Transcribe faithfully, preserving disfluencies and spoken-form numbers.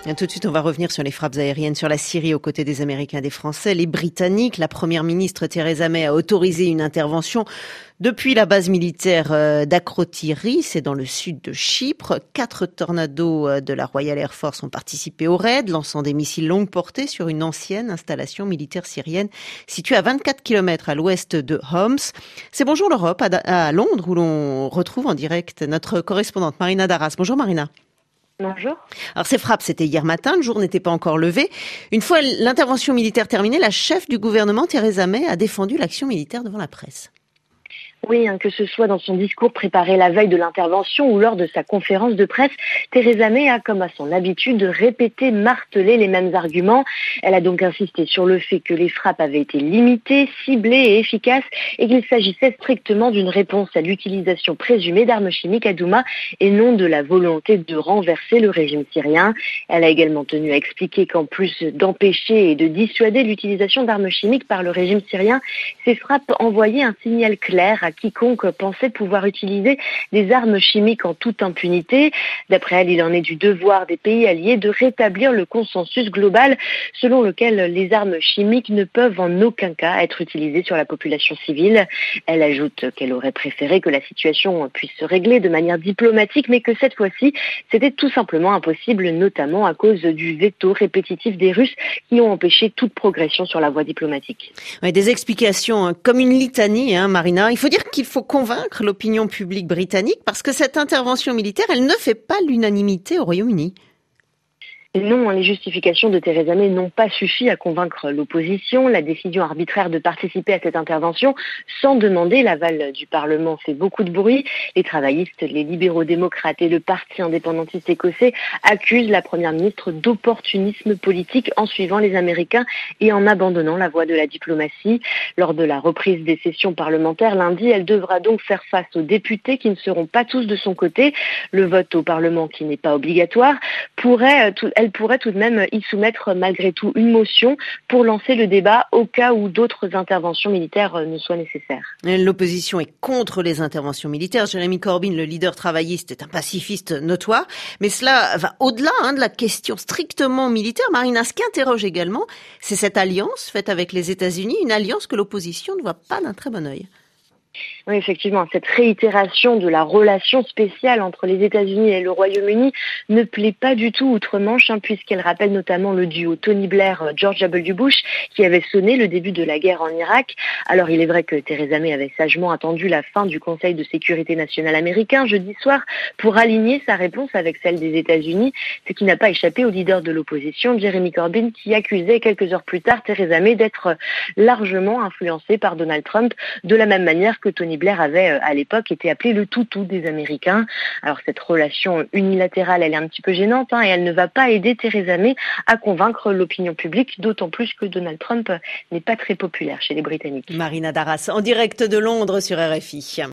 Et tout de suite, on va revenir sur les frappes aériennes sur la Syrie aux côtés des Américains et des Français. Les Britanniques, la première ministre Theresa May a autorisé une intervention depuis la base militaire d'Akrotiri, c'est dans le sud de Chypre. Quatre tornados de la Royal Air Force ont participé au raid, lançant des missiles longue portée sur une ancienne installation militaire syrienne située à vingt-quatre kilomètres à l'ouest de Homs. C'est Bonjour l'Europe à Londres où l'on retrouve en direct notre correspondante Marina Darras. Bonjour Marina. Bonjour. Alors ces frappes, c'était hier matin, le jour n'était pas encore levé. Une fois l'intervention militaire terminée, la chef du gouvernement, Theresa May, a défendu l'action militaire devant la presse. Oui, hein, que ce soit dans son discours préparé la veille de l'intervention ou lors de sa conférence de presse, Theresa May a, comme à son habitude, répété, martelé les mêmes arguments. Elle a donc insisté sur le fait que les frappes avaient été limitées, ciblées et efficaces et qu'il s'agissait strictement d'une réponse à l'utilisation présumée d'armes chimiques à Douma et non de la volonté de renverser le régime syrien. Elle a également tenu à expliquer qu'en plus d'empêcher et de dissuader l'utilisation d'armes chimiques par le régime syrien, ces frappes envoyaient un signal clair à quiconque pensait pouvoir utiliser des armes chimiques en toute impunité. D'après elle, il en est du devoir des pays alliés de rétablir le consensus global selon lequel les armes chimiques ne peuvent en aucun cas être utilisées sur la population civile. Elle ajoute qu'elle aurait préféré que la situation puisse se régler de manière diplomatique, mais que cette fois-ci, c'était tout simplement impossible, notamment à cause du veto répétitif des Russes qui ont empêché toute progression sur la voie diplomatique. Ouais, des explications hein, comme une litanie, hein, Marina. Il faut dire qu'il faut convaincre l'opinion publique britannique parce que cette intervention militaire, elle ne fait pas l'unanimité au Royaume-Uni. Non, les justifications de Theresa May n'ont pas suffi à convaincre l'opposition. La décision arbitraire de participer à cette intervention sans demander l'aval du Parlement fait beaucoup de bruit. Les travaillistes, les libéraux démocrates et le parti indépendantiste écossais accusent la première ministre d'opportunisme politique en suivant les Américains et en abandonnant la voie de la diplomatie. Lors de la reprise des sessions parlementaires lundi, elle devra donc faire face aux députés qui ne seront pas tous de son côté. Le vote au Parlement, qui n'est pas obligatoire, pourrait tout, elle Elle pourrait tout de même y soumettre malgré tout une motion pour lancer le débat au cas où d'autres interventions militaires ne soient nécessaires. L'opposition est contre les interventions militaires. Jeremy Corbyn, le leader travailliste, est un pacifiste notoire. Mais cela va au-delà hein, de la question strictement militaire. Marina, ce qui interroge également, c'est cette alliance faite avec les États-Unis, une alliance que l'opposition ne voit pas d'un très bon œil. Oui, effectivement, cette réitération de la relation spéciale entre les États-Unis et le Royaume-Uni ne plaît pas du tout outre-Manche, hein, puisqu'elle rappelle notamment le duo Tony Blair-George W. Bush, qui avait sonné le début de la guerre en Irak. Alors, il est vrai que Theresa May avait sagement attendu la fin du Conseil de sécurité nationale américain jeudi soir pour aligner sa réponse avec celle des États-Unis, ce qui n'a pas échappé au leader de l'opposition, Jeremy Corbyn, qui accusait quelques heures plus tard Theresa May d'être largement influencée par Donald Trump, de la même manière que que Tony Blair avait à l'époque été appelé le toutou des Américains. Alors cette relation unilatérale, elle est un petit peu gênante hein, et elle ne va pas aider Theresa May à convaincre l'opinion publique, d'autant plus que Donald Trump n'est pas très populaire chez les Britanniques. Marina Darras, en direct de Londres sur R F I.